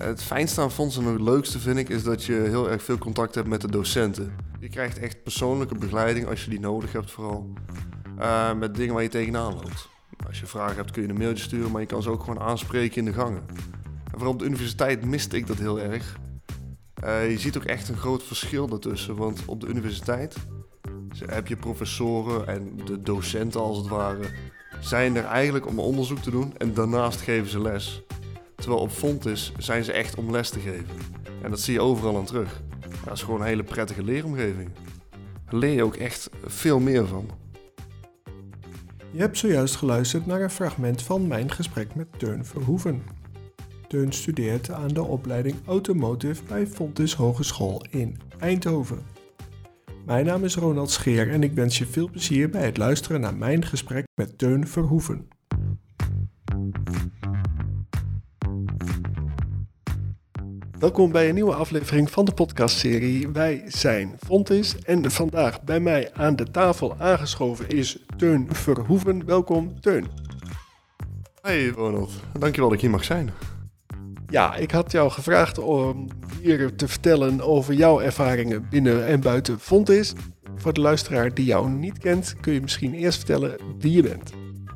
Het fijnste aan Fontis en het leukste vind ik is dat je heel erg veel contact hebt met de docenten. Je krijgt echt persoonlijke begeleiding als je die nodig hebt vooral. Met dingen waar je tegenaan loopt. Als je vragen hebt kun je een mailtje sturen, maar je kan ze ook gewoon aanspreken in de gangen. En vooral op de universiteit miste ik dat heel erg. Je ziet ook echt een groot verschil daartussen, want op de universiteit heb je professoren en de docenten als het ware zijn er eigenlijk om onderzoek te doen en daarnaast geven ze les. Terwijl op Fontis zijn ze echt om les te geven. En dat zie je overal aan terug. Dat is gewoon een hele prettige leeromgeving. Daar leer je ook echt veel meer van. Je hebt zojuist geluisterd naar een fragment van mijn gesprek met Teun Verhoeven. Teun studeert aan de opleiding Automotive bij Fontis Hogeschool in Eindhoven. Mijn naam is Ronald Scheer en ik wens je veel plezier bij het luisteren naar mijn gesprek met Teun Verhoeven. Welkom bij een nieuwe aflevering van de podcastserie Wij zijn Fontis. En vandaag bij mij aan de tafel aangeschoven is Teun Verhoeven. Welkom Teun. Hey Ronald, dankjewel dat ik hier mag zijn. Ja, ik had jou gevraagd om hier te vertellen over jouw ervaringen binnen en buiten Fontis. Voor de luisteraar die jou niet kent, kun je misschien eerst vertellen wie je bent.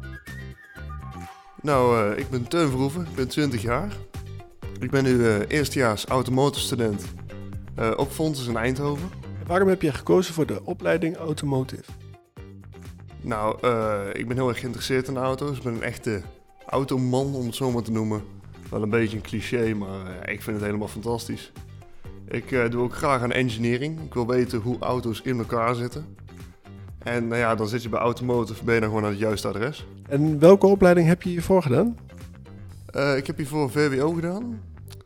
Nou, ik ben Teun Verhoeven, ik ben 20 jaar. Ik ben nu eerstejaars automotive student op Fontis in Eindhoven. En waarom heb je gekozen voor de opleiding Automotive? Nou, ik ben heel erg geïnteresseerd in auto's. Ik ben een echte automan, om het zo maar te noemen. Wel een beetje een cliché, maar ik vind het helemaal fantastisch. Ik doe ook graag aan engineering. Ik wil weten hoe auto's in elkaar zitten. En nou ja, dan zit je bij automotive, ben je dan gewoon aan het juiste adres. En welke opleiding heb je hiervoor gedaan? Ik heb hiervoor VWO gedaan.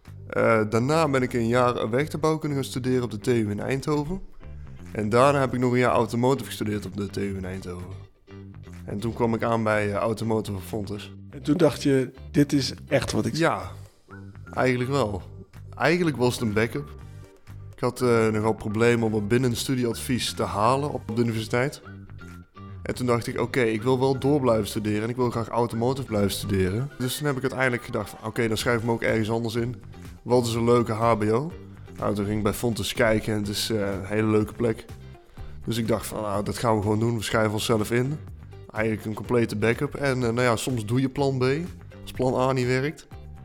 Daarna ben ik een jaar wegtebouwkunde gaan studeren op de TU in Eindhoven. En daarna heb ik nog een jaar automotive gestudeerd op de TU in Eindhoven. En toen kwam ik aan bij Automotive Fontis. En toen dacht je, dit is echt wat ik zie. Ja, eigenlijk wel. Eigenlijk was het een backup. Ik had nogal problemen om het binnen een studieadvies te halen op de universiteit. En toen dacht ik, oké, ik wil wel door blijven studeren en ik wil graag automotive blijven studeren. Dus toen heb ik uiteindelijk gedacht van, oké, dan schrijf ik me ook ergens anders in. Wat is een leuke HBO? Nou, toen ging ik bij Fontis kijken en het is een hele leuke plek. Dus ik dacht van, nou, dat gaan we gewoon doen. We schrijven onszelf in. Eigenlijk een complete backup. En nou ja, soms doe je plan B, als plan A niet werkt.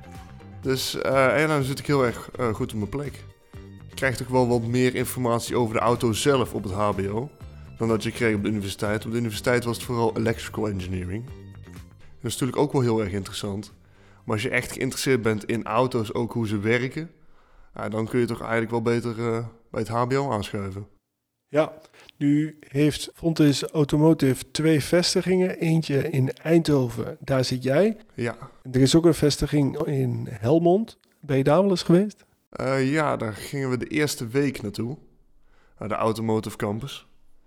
Dus en dan zit ik heel erg goed op mijn plek. Je krijgt toch wel wat meer informatie over de auto zelf op het HBO dan dat je kreeg op de universiteit. Op de universiteit was het vooral electrical engineering. Dat is natuurlijk ook wel heel erg interessant. Maar als je echt geïnteresseerd bent in auto's, ook hoe ze werken, dan kun je toch eigenlijk wel beter bij het HBO aanschuiven. Ja, nu heeft Fontis Automotive 2 vestigingen. Eentje in Eindhoven, daar zit jij. Ja. Er is ook een vestiging in Helmond. Ben je daar wel eens geweest? Ja, daar gingen we de eerste week naartoe. Naar de Automotive Campus.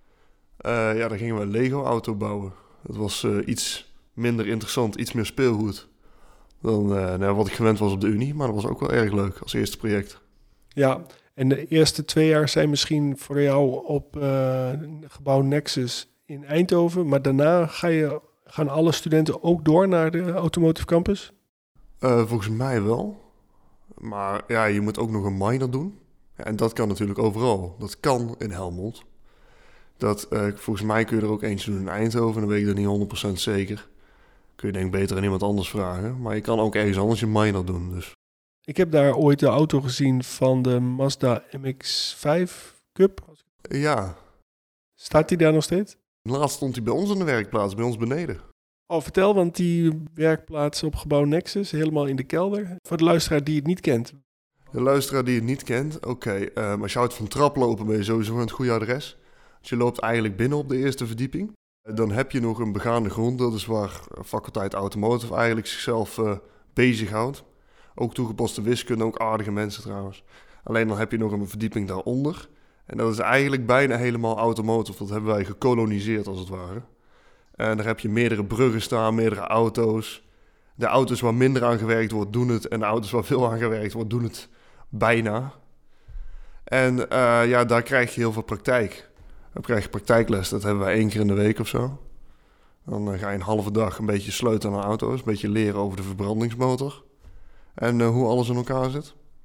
Ja, daar gingen we een Lego-auto bouwen. Dat was iets minder interessant, iets meer speelgoed dan wat ik gewend was op de Unie. Maar dat was ook wel erg leuk als eerste project. Ja, en de eerste 2 jaar zijn misschien voor jou op gebouw Nexus in Eindhoven. Maar daarna gaan alle studenten ook door naar de Automotive Campus? Volgens mij wel. Maar ja, je moet ook nog een minor doen. Ja, en dat kan natuurlijk overal. Dat kan in Helmond. Volgens mij kun je er ook eentje doen in Eindhoven. Dan weet ik dat niet 100% zeker. Kun je denk ik beter aan iemand anders vragen. Maar je kan ook ergens anders je minor doen. Dus. Ik heb daar ooit de auto gezien van de Mazda MX-5 Cup. Ja. Staat die daar nog steeds? Laatst stond hij bij ons in de werkplaats, bij ons beneden. Oh, vertel, want die werkplaats op gebouw Nexus, helemaal in de kelder. Voor de luisteraar die het niet kent. De luisteraar die het niet kent, oké. Als je houdt van traplopen ben je sowieso aan het goede adres. Als je loopt eigenlijk binnen op de eerste verdieping. Dan heb je nog een begaande grond. Dat is waar faculteit Automotive eigenlijk zichzelf bezighoudt. Ook toegepaste wiskunde, ook aardige mensen trouwens. Alleen dan heb je nog een verdieping daaronder. En dat is eigenlijk bijna helemaal automotive. Dat hebben wij gekoloniseerd als het ware. En daar heb je meerdere bruggen staan, meerdere auto's. De auto's waar minder aan gewerkt wordt, doen het. En de auto's waar veel aan gewerkt wordt, doen het bijna. En ja, daar krijg je heel veel praktijk. Dan krijg je praktijkles, dat hebben wij 1 keer in de week of zo. Dan ga je een halve dag een beetje sleutelen aan auto's. Een beetje leren over de verbrandingsmotor. En hoe alles in elkaar zit.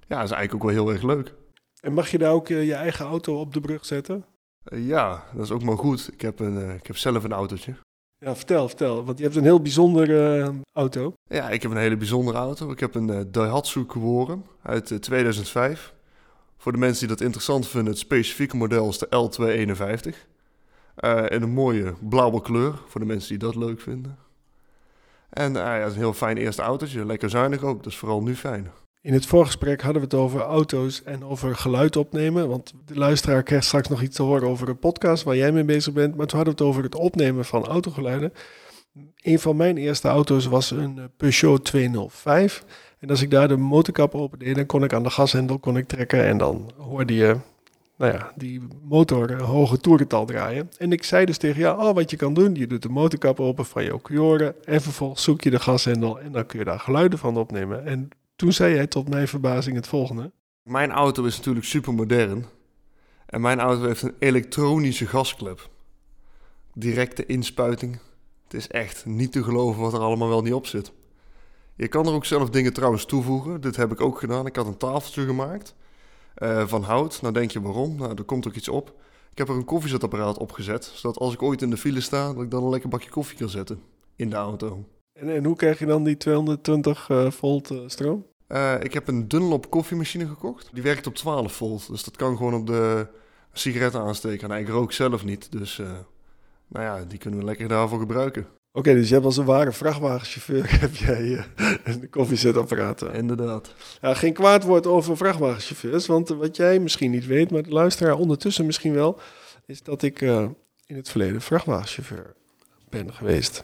Ja, dat is eigenlijk ook wel heel erg leuk. En mag je daar ook je eigen auto op de brug zetten? Ja, dat is ook maar goed. Ik heb zelf een autootje. Ja, vertel. Want je hebt een heel bijzondere auto. Ja, ik heb een hele bijzondere auto. Ik heb een Daihatsu Kiworum uit 2005. Voor de mensen die dat interessant vinden, het specifieke model is de L251. In een mooie blauwe kleur, voor de mensen die dat leuk vinden. En ja, het is een heel fijn eerste autootje. Lekker zuinig ook, dus vooral nu fijn. In het voorgesprek hadden we het over auto's en over geluid opnemen. Want de luisteraar krijgt straks nog iets te horen over een podcast waar jij mee bezig bent. Maar toen hadden we het over het opnemen van autogeluiden. Een van mijn eerste auto's was een Peugeot 205. En als ik daar de motorkap opendeed, dan kon ik aan de gashendel trekken. En dan hoorde je die motor een hoge toerental draaien. En ik zei dus tegen jou, wat je kan doen, je doet de motorkap open van je Kiworum. En vervolgens zoek je de gashendel en dan kun je daar geluiden van opnemen. En toen zei jij tot mijn verbazing het volgende. Mijn auto is natuurlijk super modern. En mijn auto heeft een elektronische gasklep. Directe inspuiting. Het is echt niet te geloven wat er allemaal wel niet op zit. Je kan er ook zelf dingen trouwens toevoegen. Dit heb ik ook gedaan. Ik had een tafeltje gemaakt van hout. Nou denk je waarom? Nou, er komt ook iets op. Ik heb er een koffiezetapparaat opgezet. Zodat als ik ooit in de file sta, dat ik dan een lekker bakje koffie kan zetten in de auto. En hoe krijg je dan die 220 volt stroom? Ik heb een Dunlop koffiemachine gekocht. Die werkt op 12 volt. Dus dat kan gewoon op de sigaretten aansteken. Nou, ik rook zelf niet. Dus die kunnen we lekker daarvoor gebruiken. Oké, dus je hebt als een ware vrachtwagenchauffeur heb jij een koffiezetapparaat. Inderdaad. Ja, geen kwaad woord over vrachtwagenchauffeurs. Want wat jij misschien niet weet, maar de luisteraar ondertussen misschien wel, is dat ik in het verleden vrachtwagenchauffeur ben geweest.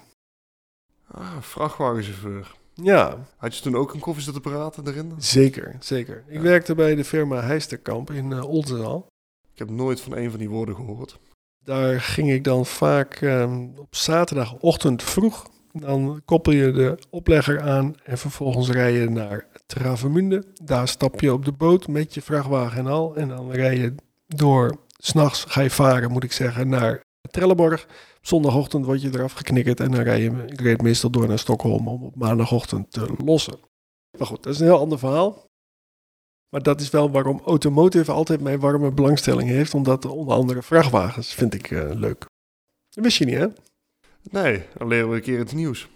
Vrachtwagenchauffeur. Ja. Had je toen ook een koffiezetapparaat erin? Zeker. Ik werkte bij de firma Heisterkamp in Oldenzaal. Ik heb nooit van een van die woorden gehoord. Daar ging ik dan vaak op zaterdagochtend vroeg. Dan koppel je de oplegger aan en vervolgens rij je naar Travemünde. Daar stap je op de boot met je vrachtwagen en al. En dan rij je door, 's nachts ga je varen, moet ik zeggen, naar Trelleborg. Zondagochtend word je eraf geknikkerd en dan ik reed meestal door naar Stockholm om op maandagochtend te lossen. Maar goed, dat is een heel ander verhaal. Maar dat is wel waarom automotive altijd mijn warme belangstelling heeft. Omdat onder andere vrachtwagens vind ik leuk. Dat wist je niet, hè? Nee, dan leren we een keer iets nieuws.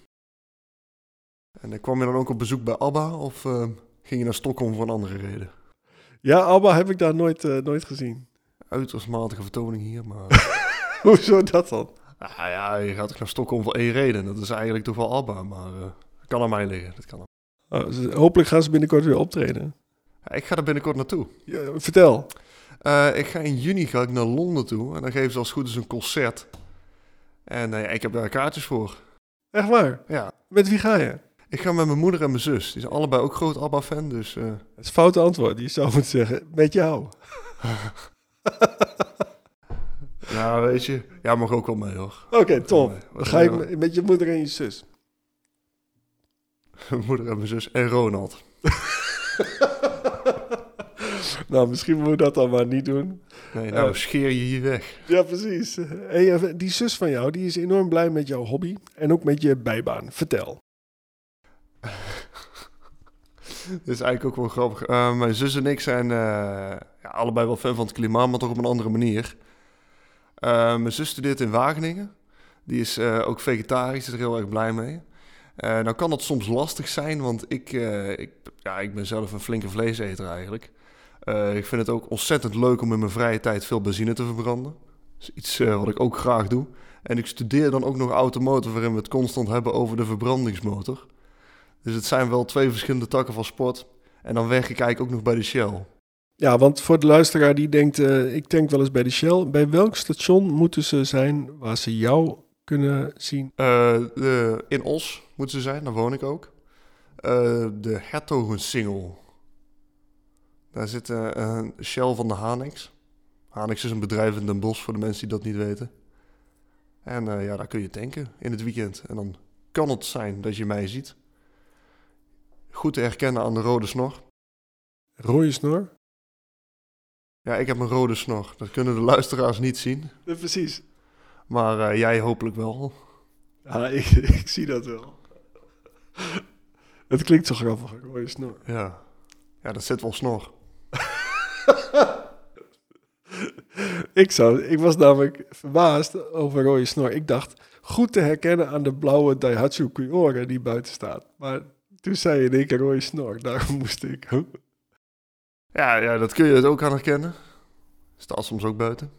En kwam je dan ook op bezoek bij ABBA of ging je naar Stockholm voor een andere reden? Ja, ABBA heb ik daar nooit gezien. Uiterst matige vertoning hier, maar... Hoezo dat dan? Ja, je gaat toch naar Stockholm voor één reden. Dat is eigenlijk toch wel ABBA, maar dat kan aan mij liggen. Dat kan Dus hopelijk gaan ze binnenkort weer optreden. Ja, ik ga er binnenkort naartoe. Ja, vertel. Ik ga in juni naar Londen toe en dan geven ze als het goed is een concert. En ik heb daar kaartjes voor. Echt waar? Ja. Met wie ga je? Ik ga met mijn moeder en mijn zus. Die zijn allebei ook groot ABBA-fan, dus... Het is een foute antwoord. Je zou moeten zeggen, met jou. Nou, weet je, jij mag ook wel mee, hoor. Oké, top. Dan ga je met je moeder en je zus. Mijn moeder en mijn zus en Ronald. Nou, misschien moeten we dat dan maar niet doen. Nee, nou scheer je hier weg. Ja, precies. Hey, die zus van jou, die is enorm blij met jouw hobby en ook met je bijbaan. Vertel. Dat is eigenlijk ook wel grappig. Mijn zus en ik zijn allebei wel fan van het klimaat, maar toch op een andere manier. Mijn zus studeert in Wageningen. Die is ook vegetarisch, is er heel erg blij mee. Nou kan dat soms lastig zijn, want ik ben zelf een flinke vleeseter eigenlijk. Ik vind het ook ontzettend leuk om in mijn vrije tijd veel benzine te verbranden. Dat is iets wat ik ook graag doe. En ik studeer dan ook nog automotive, waarin we het constant hebben over de verbrandingsmotor. Dus het zijn wel twee verschillende takken van sport. En dan werk ik eigenlijk ook nog bij de Shell. Ja, want voor de luisteraar die denkt, ik tank wel eens bij de Shell. Bij welk station moeten ze zijn waar ze jou kunnen zien? In Os moeten ze zijn, daar woon ik ook. De Hertogensingel. Daar zit een Shell van de Hanex. Hanex is een bedrijf in Den Bosch, voor de mensen die dat niet weten. En daar kun je tanken in het weekend. En dan kan het zijn dat je mij ziet. Goed te herkennen aan de rode snor. Rode snor? Ja, ik heb een rode snor. Dat kunnen de luisteraars niet zien. Ja, precies. Maar jij hopelijk wel. Ja, ik zie dat wel. Het klinkt zo grappig, een rode snor. Ja. Ja, dat zit wel snor. Ik was namelijk verbaasd over rode snor. Ik dacht, goed te herkennen aan de blauwe Daihatsu Kuyore die buiten staat. Maar toen zei je in één keer rode snor. Daarom moest ik... Ja, dat kun je het ook aan herkennen. Staat soms ook buiten.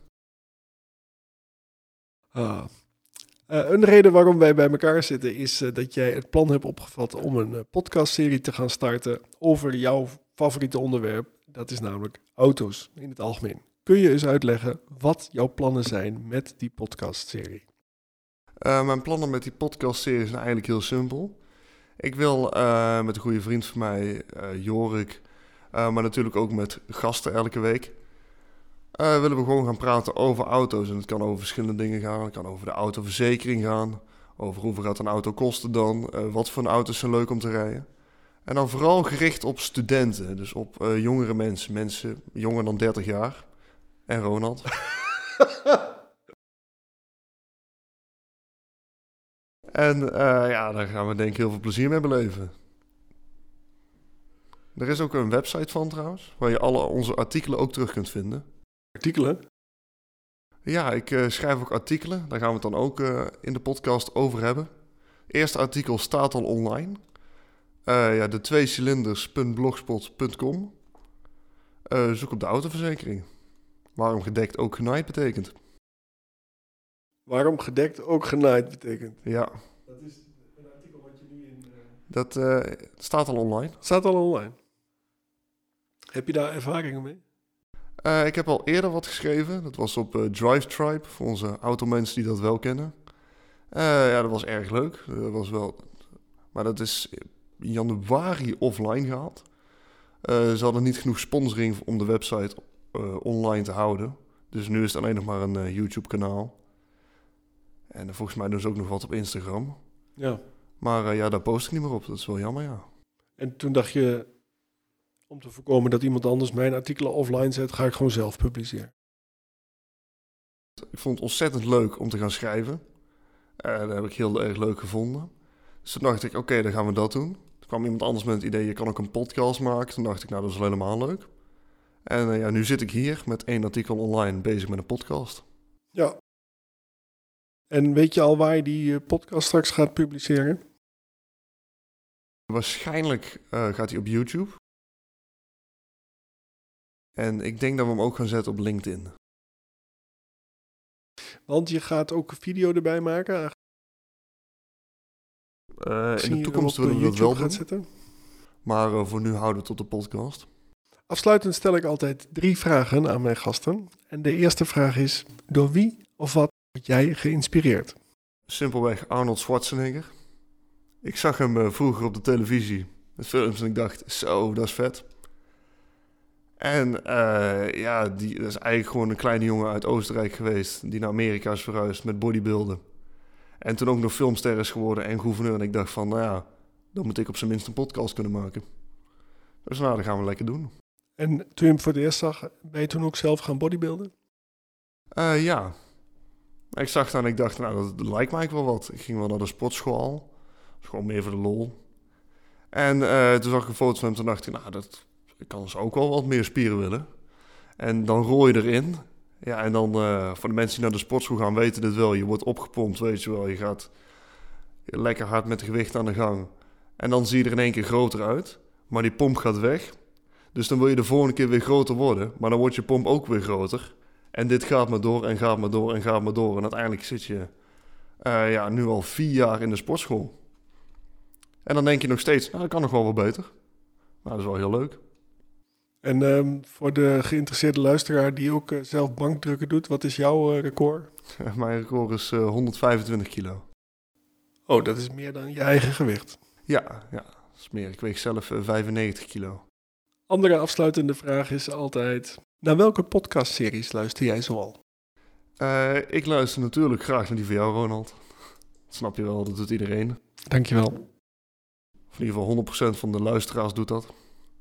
Een reden waarom wij bij elkaar zitten is dat jij het plan hebt opgevat om een podcastserie te gaan starten over jouw favoriete onderwerp. Dat is namelijk auto's in het algemeen. Kun je eens uitleggen wat jouw plannen zijn met die podcastserie? Mijn plannen met die podcastserie zijn eigenlijk heel simpel. Ik wil met een goede vriend van mij, Jorik, maar natuurlijk ook met gasten elke week, willen we gewoon gaan praten over auto's. En het kan over verschillende dingen gaan. Het kan over de autoverzekering gaan. Over hoeveel gaat een auto kosten dan. Wat voor auto's zijn leuk om te rijden. En dan vooral gericht op studenten. Dus op jongere mensen. Mensen jonger dan 30 jaar. En Ronald. En daar gaan we denk ik heel veel plezier mee beleven. Er is ook een website van trouwens. Waar je alle onze artikelen ook terug kunt vinden. Artikelen? Ja, ik schrijf ook artikelen. Daar gaan we het dan ook in de podcast over hebben. Het eerste artikel staat al online. De 2cilinders.blogspot.com. Zoek op de autoverzekering. Waarom gedekt ook genaaid betekent. Waarom gedekt ook genaaid betekent? Ja. Dat is een artikel wat je nu in... Dat staat al online. Staat al online. Heb je daar ervaringen mee? Ik heb al eerder wat geschreven. Dat was op DriveTribe, voor onze automensen die dat wel kennen. Dat was erg leuk. Dat was wel... Maar dat is in januari offline gehaald. Ze hadden niet genoeg sponsoring om de website online te houden. Dus nu is het alleen nog maar een YouTube-kanaal. En volgens mij doen ze ook nog wat op Instagram. Ja. Maar daar post ik niet meer op. Dat is wel jammer, ja. En toen dacht je, om te voorkomen dat iemand anders mijn artikelen offline zet, ga ik gewoon zelf publiceren. Ik vond het ontzettend leuk om te gaan schrijven. Dat heb ik heel erg leuk gevonden. Dus toen dacht ik, oké, dan gaan we dat doen. Toen kwam iemand anders met het idee, je kan ook een podcast maken. Toen dacht ik, nou, dat is wel helemaal leuk. En nu zit ik hier met 1 artikel online bezig met een podcast. Ja. En weet je al waar je die podcast straks gaat publiceren? Waarschijnlijk gaat hij op YouTube. En ik denk dat we hem ook gaan zetten op LinkedIn. Want je gaat ook een video erbij maken? In de toekomst willen we dat wel doen. Zetten? Maar voor nu houden we tot de podcast. Afsluitend stel ik altijd 3 vragen aan mijn gasten. En de eerste vraag is, door wie of wat word jij geïnspireerd? Simpelweg Arnold Schwarzenegger. Ik zag hem vroeger op de televisie met films en ik dacht, zo, dat is vet. En dat is eigenlijk gewoon een kleine jongen uit Oostenrijk geweest die naar Amerika is verhuisd met bodybuilden. En toen ook nog filmster is geworden en gouverneur. En ik dacht van, dan moet ik op zijn minst een podcast kunnen maken. Dus dat gaan we lekker doen. En toen je hem voor het eerst zag, ben je toen ook zelf gaan bodybuilden? Ja. Ik zag het en ik dacht, dat lijkt mij wel wat. Ik ging wel naar de sportschool al. Dus gewoon meer voor de lol. En toen zag ik een foto van hem. Toen dacht ik, ik kan dus ook wel wat meer spieren willen. En dan rol je erin. Ja, en dan voor de mensen die naar de sportschool gaan weten dit wel. Je wordt opgepompt, weet je wel. Je gaat lekker hard met de gewicht aan de gang. En dan zie je er in één keer groter uit. Maar die pomp gaat weg. Dus dan wil je de volgende keer weer groter worden. Maar dan wordt je pomp ook weer groter. En dit gaat maar door en gaat maar door en gaat maar door. En uiteindelijk zit je nu al 4 jaar in de sportschool. En dan denk je nog steeds, dat kan nog wel wat beter. Nou, dat is wel heel leuk. En voor de geïnteresseerde luisteraar die ook zelf bankdrukken doet, wat is jouw record? Mijn record is 125 kilo. Oh, dat is meer dan je eigen gewicht. Ja, dat is meer. Ik weeg zelf 95 kilo. Andere afsluitende vraag is altijd, naar welke podcastseries luister jij zoal? Ik luister natuurlijk graag naar die van jou, Ronald. Dat snap je wel, dat doet iedereen. Dankjewel. Of in ieder geval 100% van de luisteraars doet dat.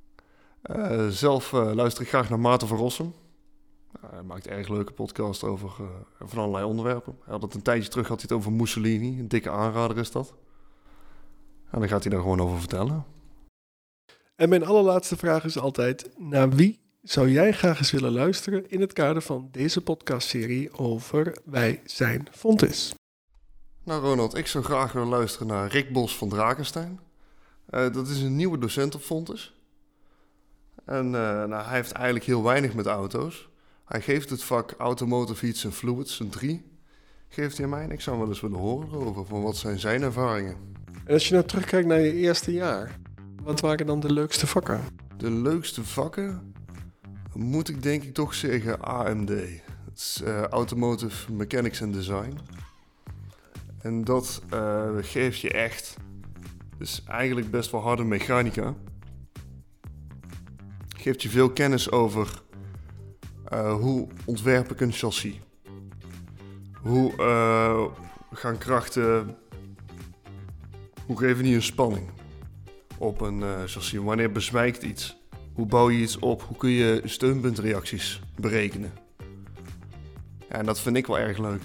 Zelf luister ik graag naar Maarten van Rossum. Hij maakt erg leuke podcast over van allerlei onderwerpen. Hij had het een tijdje terug had hij het over Mussolini. Een dikke aanrader is dat. En dan gaat hij daar gewoon over vertellen. En mijn allerlaatste vraag is altijd, naar wie zou jij graag eens willen luisteren in het kader van deze podcastserie over Wij zijn Fontys? Nou Ronald, ik zou graag willen luisteren naar Rick Bos van Drakenstein. Dat is een nieuwe docent op Fontys. En hij heeft eigenlijk heel weinig met auto's. Hij geeft het vak Automotive Heats and Fluids, een 3, geeft hij aan mij. En ik zou hem wel eens willen horen over van wat zijn zijn ervaringen. En als je nou terugkijkt naar je eerste jaar, wat waren dan de leukste vakken? De leukste vakken moet ik denk ik toch zeggen AMD. Het is Automotive Mechanics and Design. En dat geeft je echt, dus eigenlijk best wel harde mechanica. Geeft je veel kennis over hoe ontwerp ik een chassis. Hoe gaan krachten, hoe geven die een spanning op een chassis? Wanneer bezwijkt iets? Hoe bouw je iets op? Hoe kun je steunpuntreacties berekenen? Ja, en dat vind ik wel erg leuk.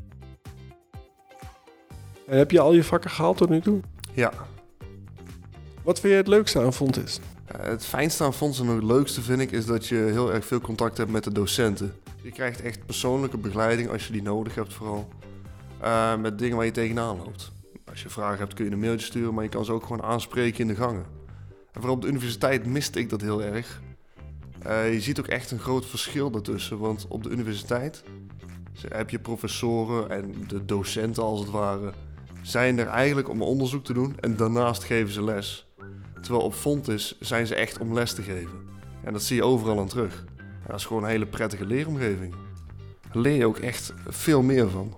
En heb je al je vakken gehaald tot nu toe? Ja. Wat vind je het leukste aan Fontys? Het fijnste aan Fontys en het leukste vind ik is dat je heel erg veel contact hebt met de docenten. Je krijgt echt persoonlijke begeleiding als je die nodig hebt vooral. Met dingen waar je tegenaan loopt. Als je vragen hebt kun je een mailtje sturen, maar je kan ze ook gewoon aanspreken in de gangen. En vooral op de universiteit miste ik dat heel erg. Je ziet ook echt een groot verschil daartussen, want op de universiteit heb je professoren en de docenten als het ware zijn er eigenlijk om onderzoek te doen en daarnaast geven ze les. Terwijl op Fontys zijn ze echt om les te geven. En dat zie je overal aan terug. En dat is gewoon een hele prettige leeromgeving. Daar leer je ook echt veel meer van.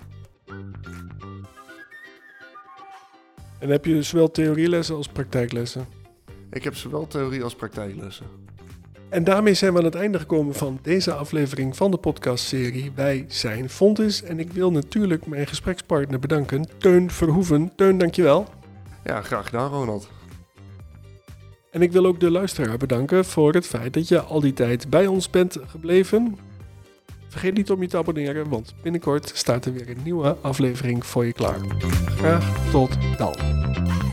En heb je zowel theorielessen als praktijklessen? Ik heb zowel theorie als praktijklessen. En daarmee zijn we aan het einde gekomen van deze aflevering van de podcastserie Wij zijn Fontys. En ik wil natuurlijk mijn gesprekspartner bedanken, Teun Verhoeven. Teun, dankjewel. Ja, graag gedaan, Ronald. En ik wil ook de luisteraar bedanken voor het feit dat je al die tijd bij ons bent gebleven. Vergeet niet om je te abonneren, want binnenkort staat er weer een nieuwe aflevering voor je klaar. Graag tot dan.